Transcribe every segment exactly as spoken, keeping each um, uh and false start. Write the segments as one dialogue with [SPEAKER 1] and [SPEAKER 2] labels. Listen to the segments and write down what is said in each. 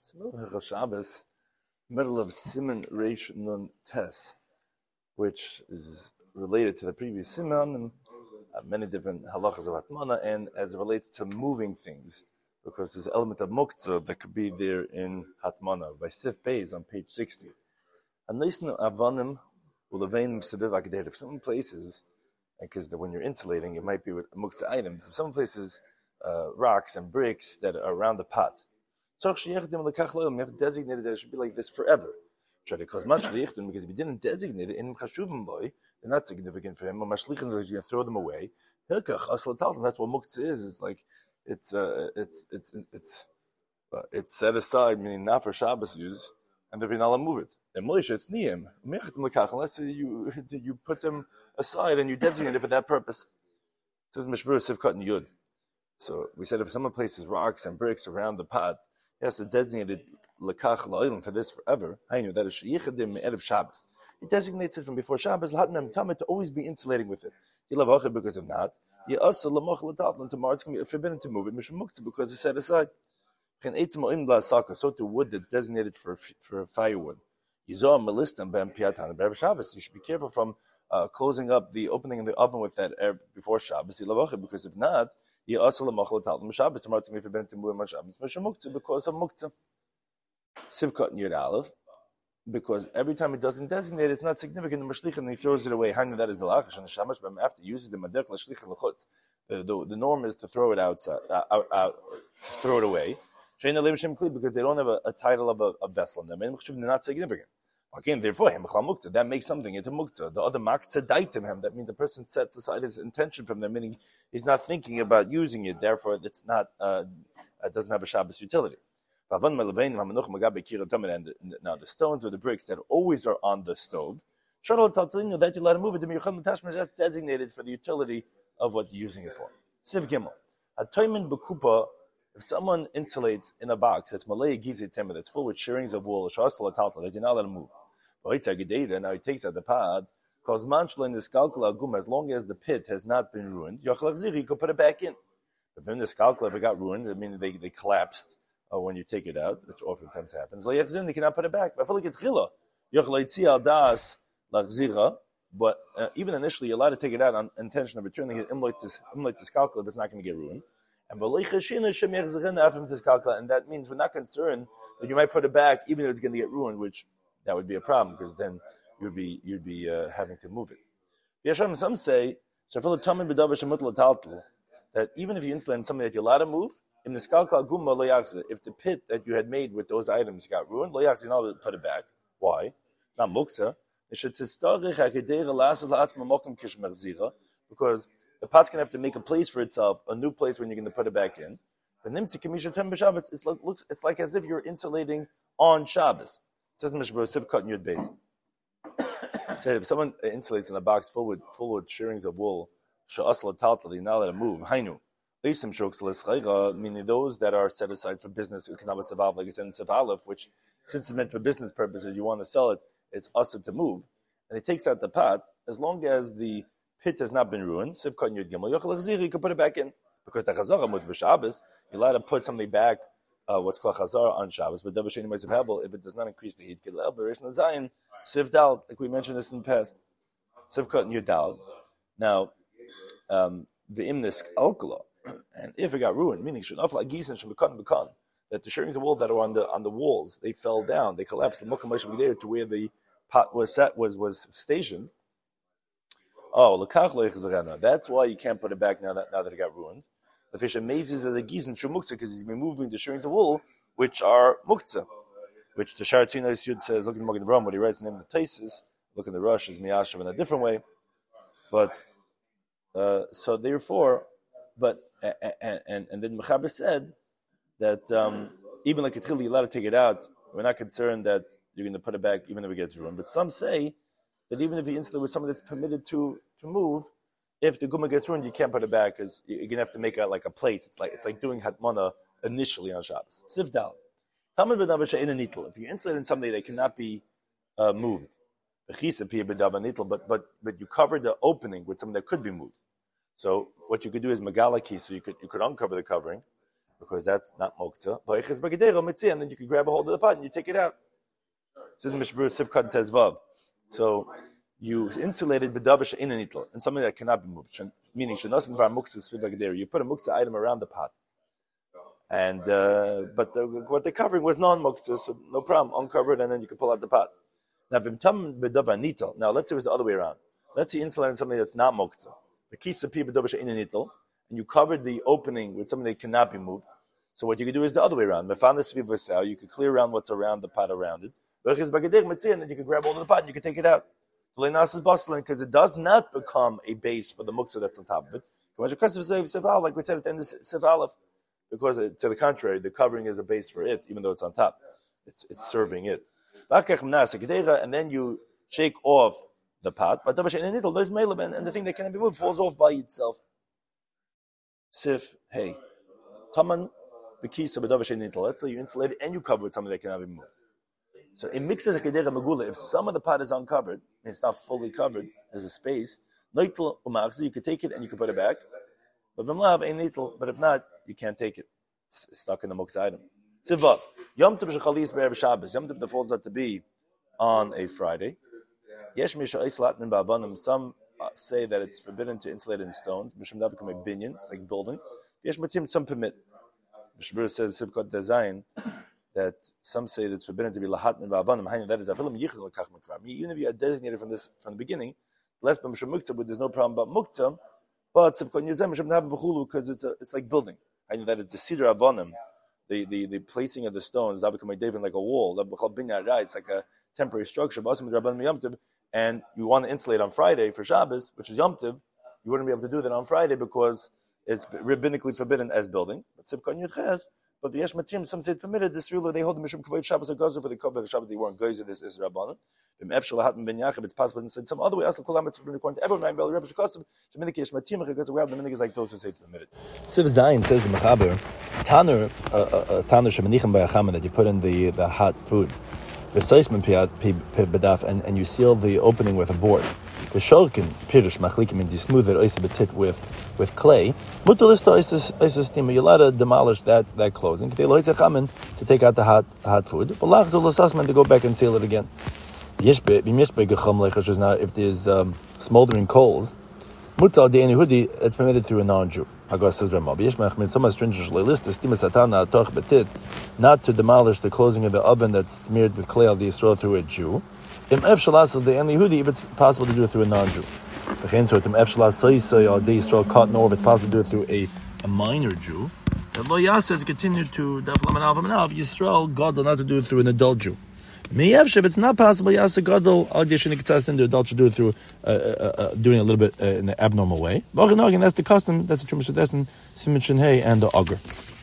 [SPEAKER 1] Hilchos Shabbos, middle of Siman Reish Nun Tes, which is related to the previous Siman and uh, many different halachas of Hatmana, and as it relates to moving things, because there's an element of Muktzah that could be there in Hatmana by Sif Beis on page sixty. And Leisnu Avanim Ulevein Seviv Agdeiv. Some places, because when you're insulating, it might be with Muktzah items. Some places, uh, rocks and bricks that are around the pot. You have to designate it that it should be like this forever. Because if you didn't designate it, in they're not significant for him. You throw them away. That's what muktzah is. It's like it's uh, it's it's it's uh, it's set aside, meaning not for Shabbos use, and if you're not allowed to move it. And Moshe, it's niyim. Unless you you put them aside and you designate it for that purpose. It says Mishmur Sivkat and Yud. So we said if someone places rocks and bricks around the pot, he has to designate it lekach la'olim for this forever. I knew that is sheyichadim erev Shabbos. He designates it from before Shabbos. L'hatnam tamid to always be insulating with it. You love achid because if not, you also lamoch l'tatlan tomorrow it's going to be forbidden to move it. Mishum muktzah because it's set aside. Chen eitzim oim blasaka. So to wood that's designated for for firewood. Yizor melistam ben piatan be'erev Shabbos. You should be careful from uh, closing up the opening in the oven with that air before Shabbos. You love achid because if not. Because of muktzah. Sivkot Yud Aleph, because every time it doesn't designate, it's not significant. And he throws it away. That is the lachash and the shamash. But after uses the madech l'shlich l'chutz, the the norm is to throw it outside, uh, out, out, throw it away. Because they don't have a, a title of a, a vessel in them, and they're not significant. Again, therefore, that makes something into muktzah. The other maktzah daitim him. That means the person sets aside his intention from them, meaning he's not thinking about using it. Therefore, it's not. Uh, it doesn't have a Shabbos utility. And now the stones or the bricks that always are on the stove, that you let him move it. That's designated for the utility of what you're using it for. Siv Gimel. If someone insulates in a box that's malay gizit timber that's full with shearings of wool, that you're not let him move. Now he takes out the pod, because manchla the skalkala gum, as long as the pit has not been ruined, he could put it back in. But then the skalkala ever got ruined, I mean they, they collapsed uh, when you take it out, which oftentimes happens. They cannot put it back. But uh, even initially, you're allowed to take it out on intention of returning it imloit to skalkala if it's not going to get ruined. And and that means we're not concerned that you might put it back even if it's going to get ruined, which that would be a problem because then you'd be you'd be uh, having to move it. Some say that even if you insulate something that you're allowed to move, in the if the pit that you had made with those items got ruined, you're not allowed to put it back. Why? It's not muktzah. Because the pot's going to have to make a place for itself, a new place when you're going to put it back in. It's like, looks, it's like as if you're insulating on Shabbos. It says in Mishnah Berurah, cut in Yud Beis. Said if someone insulates in a box full with full with shearings of wool, you're not let it move. Meaning those that are set aside for business, like it's in Sevalef, which since it's meant for business purposes, you want to sell it, it's also to move. And he takes out the pot, as long as the pit has not been ruined, you can put it back in. Because the chazara mut b'Shabbos, you're allowed to put something back, uh, what's called chazara on Shabbos, but if it does not increase the heat, like we mentioned this in the past, sivkot and yudal. Now, um, the imnisk alkala, and if it got ruined, meaning should not like gisen should become become that the shearings of wool that are on the on the walls, they fell down, they collapsed. The mukam should be there to where the pot was set was was stationed. Oh, that's why you can't put it back now that now that it got ruined. The fish amazes as a gizin shumuktzah because he's been moving the shearings of wool, which are muktzah, which the Sharatzina Yud says. Look at the Magen Avraham, what he writes in the name of the places. Look in the Rush is miyashav in a different way, but uh, so therefore, but and and, and then Mechaber said that um, even like a tchili, you're allowed to take it out. We're not concerned that you're going to put it back even if it gets ruined. But some say that even if you insulate with something that's permitted to, to move, if the guma gets ruined, you can't put it back because you're gonna have to make a, like a place. It's like it's like doing hatmana initially on Shabbos. Sivdal. If you insulate in something that cannot be uh, moved, but but but you cover the opening with something that could be moved. So what you could do is megalaki, so you could you could uncover the covering, because that's not muktzah. And then you can grab a hold of the pot and you take it out. Says Mishbur Sivkat Tezvav. So you insulated bedavish in an itl, and something that cannot be moved. Meaning, shenosin var muktzah sviv. You put a muktzah item around the pot, and uh, but the, what they're covering was non-muktzah, so no problem, uncovered, and then you can pull out the pot. Now, v'imtam bedavar nitl. Now, let's say it was the other way around. Let's say you insulated something that's not muktzah. The kisa pi bedavish in an itl, and you covered the opening with something that cannot be moved. So what you could do is the other way around. Mefanas sviv v'sal. You could clear around what's around the pot around it. And then you can grab hold of the pot and you can take it out. Because it does not become a base for the muktzah that's on top of it. Like we said at the end of Sif Aleph, because it, to the contrary, the covering is a base for it, even though it's on top. It's, it's serving it. And then you shake off the pot, but and the thing that cannot be moved falls off by itself. Sif, hey. Taman, the keys of let's say you insulate it and you cover it with something that cannot be moved. So it mixes a kedera megula. If some of the pot is uncovered, and it's not fully covered, there's a space. You could take it and you can put it back. But but if not, you can't take it. It's stuck in the muktzah item. Sivav. Yom Tov shechalis be'erev Shabbos. Yom Tov that falls out to be on a Friday. Yesh misha islatnin ba'abanim. Some say that it's forbidden to insulate in stones. Mishum da become a binyan. It's like building. Yesh matim some permit. Mishbur says Sivkot Design that some say that it's forbidden to be lahat min ba'abanim. That is afilim yichel l'kach mikvar. Even if you are designated from this from the beginning, less b'mishum muktzah, but there's no problem about muktzah. But Sivkot Yizem mishum have v'chulu because it's a, it's like building. I know that is the sidra abonim, the, the the placing of the stones. That become a daven like a wall. That become binyan right. It's like a temporary structure. And you want to insulate on Friday for Shabbos, which is Yom Tov, you wouldn't be able to do that on Friday because it's rabbinically forbidden as building. But Sivkot Yudches. But the Yesh Matim, some say it's permitted. This ruler, they hold the Mishum Kavod Shabbos or Gazer, but they cover the Shabbos, they weren't Gazer, this is Rabbanan. It's possible in some other way. Asla Kulam, it's forbidden according to everyone. I'm Bel Rebbe Shekosov, Sheminik Yesh Matim, because we have the Minik is like those who say it's permitted.
[SPEAKER 2] Siv Zayin says the Mechaber, Tanner, Tanner Sheminichem Bayachama, that you put in the, the hot food, the Seisman Bedaf, and and you seal the opening with a board. The Shulkin, Pirush, Machlikim, means you smooth it, Oisibetit, with with clay. Mutalista Oisistima, you're allowed to demolish that, that closing. They loizachamin to take out the hot hot food. But Lachzulasasman to go back and seal it again. Now, if there's um, smoldering coals, Mutal de Hudi, it's permitted through a non-Jew. Some stringently listed not to demolish the closing of the oven that's smeared with clay al the Yisrael through a Jew. If it's possible to do it through a non-Jew. If it's possible to do it through a, a minor Jew, the Lo Yasser has continued to Yisrael God not to do it through an adult Jew. If it's not possible, Yasser Gadol and the adult should do it through uh, uh, uh, doing it a little bit uh, in an abnormal way. That's the custom. That's the Chumash Hadeshin, Siman Shin Hey, and the Auger.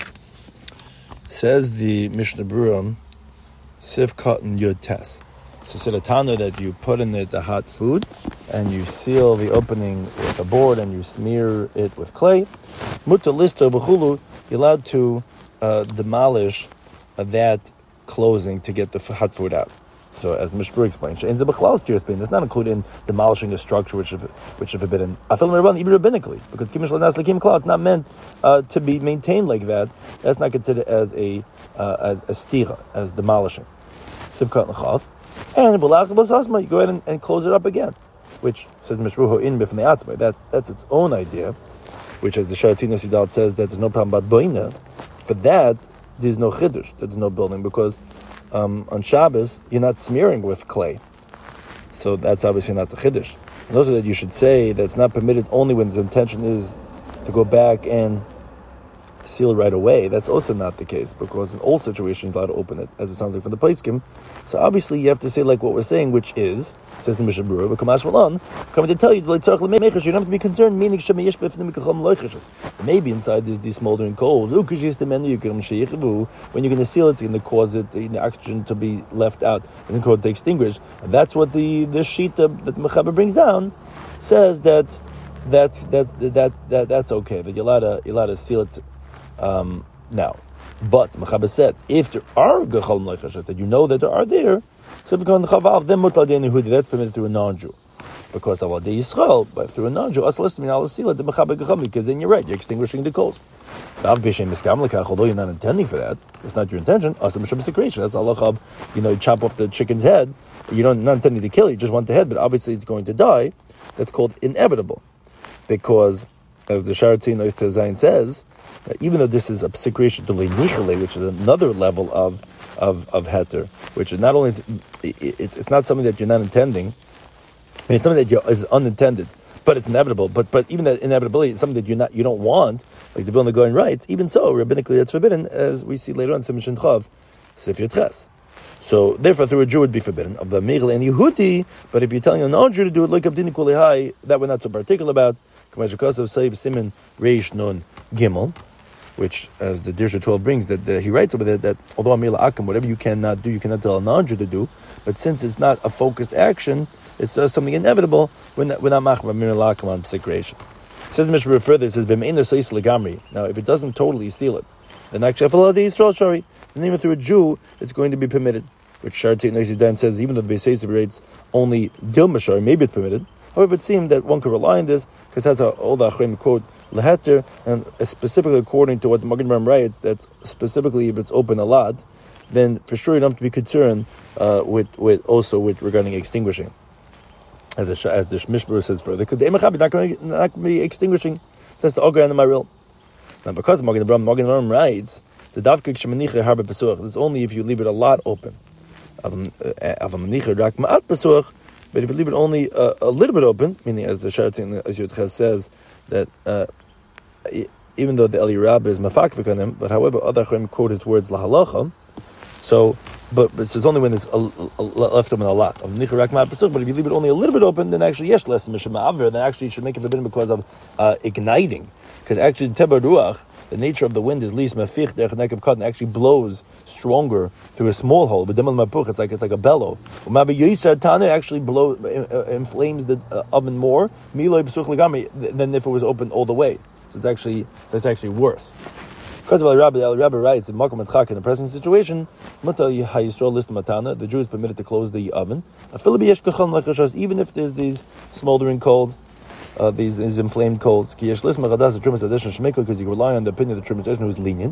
[SPEAKER 2] Says the Mishnah Berurah, Siv Cotton Yud Tes. So Silatana that you put in it the hot food and you seal the opening with a board and you smear it with clay. Muta listo b'chulu, you're allowed to uh, demolish uh, that closing to get the hot food out. So as Mishbur explained, in the Bechlal Steer Spain, it's not included in demolishing a structure which is which is forbidden. I feel even rabbinically, because Kimish Lanas Lakim Klal, it's not meant uh, to be maintained like that. That's not considered as a uh, as a stira, as demolishing. Sivkat L'chav. And you go ahead and, and close it up again, which says Mishruho in Bifnei Atzmai. That's that's its own idea, which as the Sharatina Sidal says that there's no problem about Boina. For that, there's no chiddush, there's no building, because um, on Shabbos you're not smearing with clay, so that's obviously not the chiddush. And also that you should say that it's not permitted only when the intention is to go back and seal right away. That's also not the case, because in all situations you're allowed to open it, as it sounds like from the Paiskim. So obviously you have to say like what we're saying, which is, says the Mishnah Berurah, but Kamash Malan, coming to tell you, you don't have to be concerned, meaning maybe inside there's these smoldering coals. When you're going to seal it, it's going to cause it, the oxygen to be left out, it's going to cause it to extinguish. And that's what the, the sheet that the Mechaber brings down says that that's, that's, that, that, that's okay, that you're allowed to, you're allowed to seal it um, now. But Mechaber said, if there are gechol mleichashet, that you know that there are there, so because the chavav then mutal dein Yehudi, that's permitted through a non-Jew. Because of the Yisrael, but through a non-Jew, us listening, I'll seal it the Mechaber gechol, because then you're right, you're extinguishing the coals. Although you're not intending for that, it's not your intention. That's Allah. You know, you chop off the chicken's head. You don't not intending to kill it. You just want the head, but obviously it's going to die. That's called inevitable, because as the Sharatzin Oyster Zayin says, that even though this is a secretion to leinichale, which is another level of of of heter, which is not only it's it's not something that you're not intending. I mean, it's something that you, is unintended, but it's inevitable. But but even that inevitability is something that you not you don't want, like the Vilna Gaon writes. Even so, rabbinically, it's forbidden, as we see later on in Siman Chav, Sif Yotches. So therefore, through a Jew would be forbidden of the Meichel and Yehudi. But if you're telling a non-Jew to do it, like Abdini Kulihai, that we're not so particular about. Kamashakasav Saif Siman Reish Nun Gimel, which, as the Dirsha twelve brings, that the, he writes over there that although Amila Akam, whatever you cannot do, you cannot tell a non-Jew to do. But since it's not a focused action, it's uh, something inevitable. We're not we're not machmir Amila Akam on psikration. Says Mishra further, it says B'meina Sois Legamri. Now, if it doesn't totally seal it, then actually the Yisrael Shari, and even through a Jew, it's going to be permitted. Which Sharti Nesidan says, even though the Beis Yosef rates only Dilma Shari, maybe it's permitted. However, it seemed that one could rely on this because that's how all the Achrim quote leheter, and specifically according to what the Magen Avraham writes, that's specifically if it's open a lot, then for sure you don't have to be concerned uh, with with also with regarding extinguishing. As the as the Mishmur says further, because the Emechab not going not going to be extinguishing. That's the Ogar and the Maril. Now, because Magen Avraham Magen Avraham writes the Davkik Shemanicha Harbe Pesuach. It's only if you leave it a lot open. Avamanicha Rak Ma'at Pesuach. But if you leave it only uh, a little bit open, meaning as the Sharatzin as Yudches says that uh, even though the Eli Rabbah is mafakvik on him, but however other Chachamim quote his words lahalacha. So, but, but it's only when it's a, a, a left open a lot of nicharak ma'apesuk. But if you leave it only a little bit open, then actually yes, less than mishma then actually you should make it forbidden because of uh, igniting. Because actually teba ruach, the nature of the wind is least mafich derech nekav cotton, actually blows stronger through a small hole. But demel mapuch, it's like it's like a bellow. Umabi yisar tana actually blow uh, inflames the uh, oven more miloi besuch legami than if it was open all the way. So it's actually that's actually worse. Because of Rabbi, Rabbi writes in Makom Atchak in the present situation, the Jew is permitted to close the oven, even if there's these smoldering coals, uh, these, these inflamed coals. Because you can rely on the opinion of the Trumas who is lenient.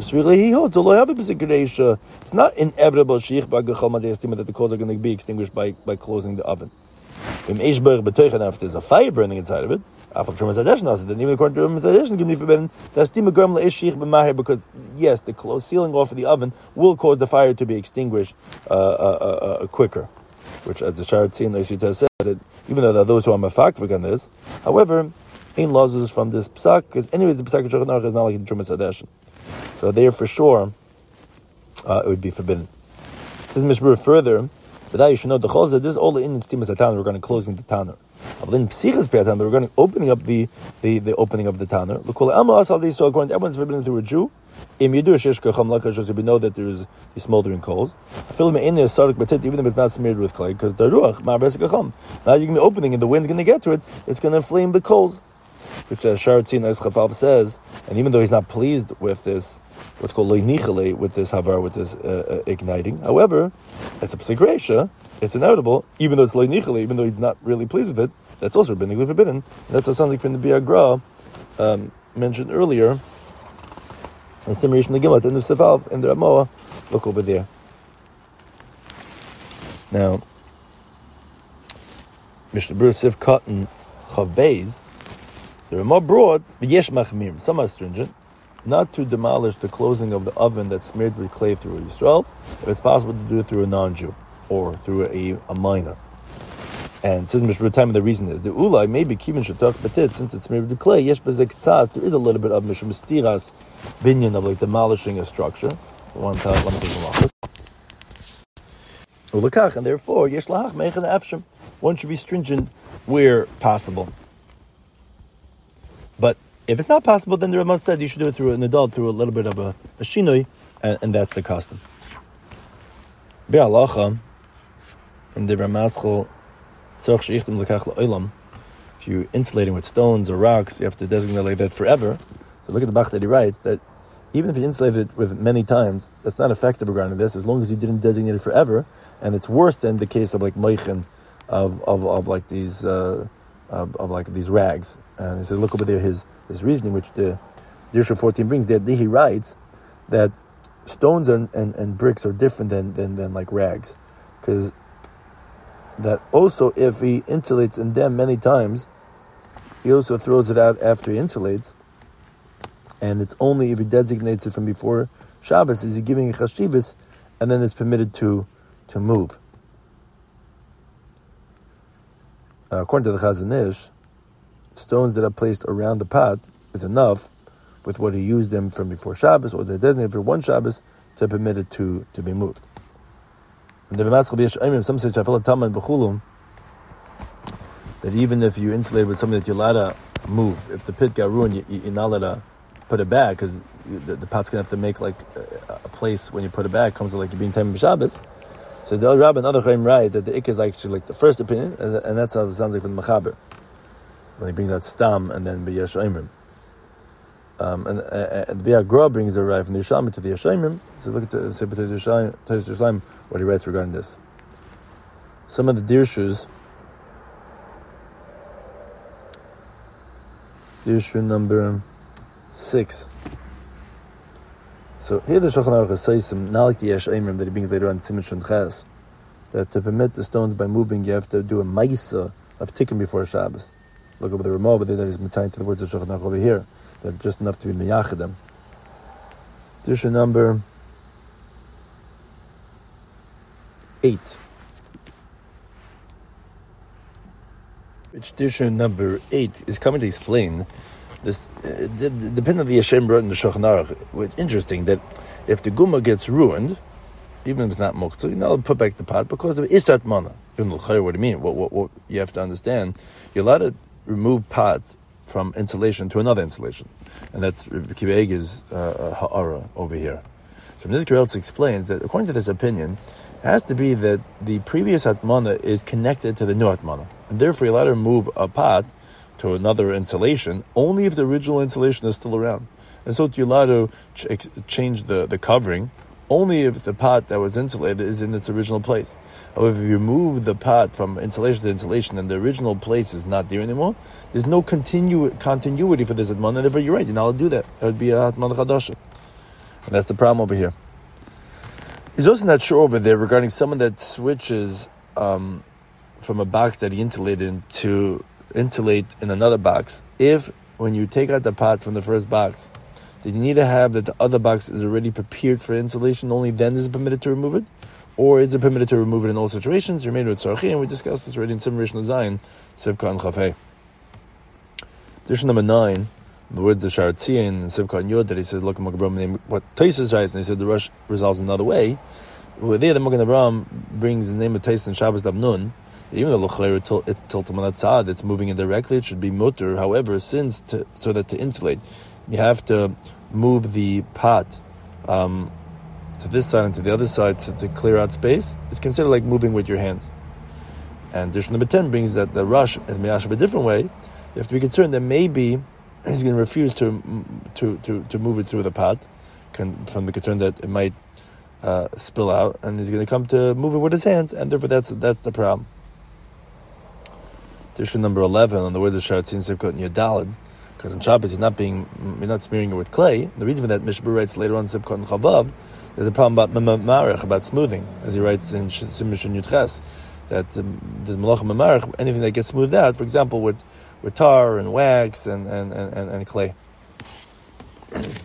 [SPEAKER 2] It's not inevitable that the coals are going to be extinguished by, by closing the oven. If there's a fire burning inside of it, then even according to Trumas can be forbidden. Because yes, the close sealing off of the oven will cause the fire to be extinguished uh, uh, uh, quicker. Which, as the Sharatzin Oishita says, that even though there are those who are mafakvik on this, however, in laws from this psak, because anyways the psak of Shulchan Aruch is not like in Trumas Hadeshin. So there for sure uh, it would be forbidden. This is Mishmur further. But you should know the chozah. This is all the in stimas tanner regarding closing the tanner. But in psichas pe'atan, regarding opening up the, the, the opening of the tanner. L'kol elma asal these. So according to everyone's forbidden through a Jew. Im yidur shesh kacham lakash. We know that there is the smoldering coals. Even if it's not smeared with clay, because the ruach ma'ares kacham. Now you can be opening, and the wind's going to get to it. It's going to inflame the coals, which uh, Sharatzin Es Chafal says. And even though he's not pleased with this, what's called loinichale, with this havar, with this uh, uh, igniting. However, it's a psikresha, it's inevitable, even though it's loinichale, even though he's not really pleased with it, that's also rabbinic forbidden. And that's what sounds like from the Biagra um, mentioned earlier. And Simrish Megillah at the end of Sefalv in the Ramoah, look over there. Now, Mishnah Berurah Sif Cotton Chav Beis, the Ramah brought Yesh Machmir, some are stringent, not to demolish the closing of the oven that's smeared with clay through Yisrael, if it's possible to do it through a non-Jew or through a, a minor. And since Mishra time, the reason is the ulai maybe kivin shatok betit, since it's smeared with clay. Yesh bezek tzas, there is a little bit of mishum stiras binyan of like demolishing a structure. One time, one thing ulakach, and therefore yesh lahach meichen afshim. One should be stringent where possible. But if it's not possible, then the Ramah said you should do it through an adult, through a little bit of a, a shinoi, and, and that's the custom. Be'alacha, in the Ramaschal, if you're insulating with stones or rocks, you have to designate like that forever. So look at the Bach that he writes, that even if you insulate it with many times, that's not effective regarding this, as long as you didn't designate it forever. And it's worse than the case of like moichin, of, of, of like these, uh, of, of like these rags. And he said, look over there, his, his reasoning, which the Dirshu fourteen brings that he writes that stones and, and, and bricks are different than, than, than like rags. Because that also if he insulates in them many times, he also throws it out after he insulates. And it's only if he designates it from before Shabbos is he giving a chashibis, and then it's permitted to, to move. Uh, according to the Chazon Ish, stones that are placed around the pot is enough with what he used them from before Shabbos, or they're designated for one Shabbos, to permit it to, to be moved. And the some say that even if you insulate with something that you're allowed to move, if the pit got ruined, you, you're not allowed to put it back, because the, the pot's going to have to make like a, a place when you put it back, comes to like you're being time of Shabbos. So the Rabbi and other Chaim write that the Ik is actually like the first opinion, and that's how it sounds like from the Mechaber, when he brings out Stam and then B'yesh Oimrim. Um, and and the Biagra brings the right from the Yerushalmi to the Yeshayimim. So look at the Sefer Yerushalmi, what he writes regarding this. Some of the Dirshus, Dirshu number six. So here the Shulchan Aruch says some Nalik Yeshayimim that he brings later on Siman Shon Ches, that to permit the stones by moving, you have to do a Maisa of Tikkun before Shabbos. Look over the Ramah, but that is Mitzayin to the words of Shulchan Aruch over here. That just enough to be miyachid them. Dirshu number eight. Which Dirshu number eight is coming to explain this. Uh, the, the, depending on the Hashem brought in the Shulchan Aruch, it's interesting that if the guma gets ruined, even if it's not muktzah, you're not allowed to put back the pot because of isat mana. What do you mean? What, what, what you have to understand? You're allowed to remove pots from insulation to another insulation, and that's Kiva Ege's uh, ha'ara over here. So Mizker Eltz explains that according to this opinion, it has to be that the previous atmana is connected to the new atmana, and therefore you're allowed to move a pot to another insulation only if the original insulation is still around, and so you're allowed to ch- change the, the covering only if the pot that was insulated is in its original place. However, if you move the pot from insulation to insulation and the original place is not there anymore, there's no continu- continuity for this atman, and therefore you're right, you're not allowed to do that. That would be a atman chadasha. And that's the problem over here. He's also not sure over there regarding someone that switches um, from a box that he insulated to insulate in another box. If, when you take out the pot from the first box, that you need to have that the other box is already prepared for insulation, only then is it permitted to remove it? Or is it permitted to remove it in all situations? You're made with Tzarchi, and we discussed this already in Sim Rishon Zayin, Sivka and Chafei. Dirshu number nine, the word the Sharatzian and Sivka and Yod, that he says, look, what Taisus writes, and he said the Rush resolves another way. Well, there, the Magen Avraham brings the name of Taisus and Shabbos Dabnun. Even though L'chayr Tiltamanat Tzad, it's moving indirectly, it should be mutter. However, since to, so that to insulate, you have to move the pot um, to this side and to the other side to, to clear out space. It's considered like moving with your hands. And Dirshu number ten brings that the Rush is miyashav a different way. You have to be concerned that maybe he's going to refuse to to to to move it through the pot, can, from the concern that it might uh, spill out, and he's going to come to move it with his hands, and therefore that's that's the problem. Dirshu number eleven on the word of Sharatzin Sivkot and Yadalad, because in Shabbos you're not being you're not smearing it with clay. The reason for that, Mishbur writes later on Sivkot and Chavav, there's a problem about mamarech, about smoothing, as he writes in Simishin Yudches, that um, there's malach mamarech, anything that gets smoothed out, for example, with with tar and wax and and, and, and clay.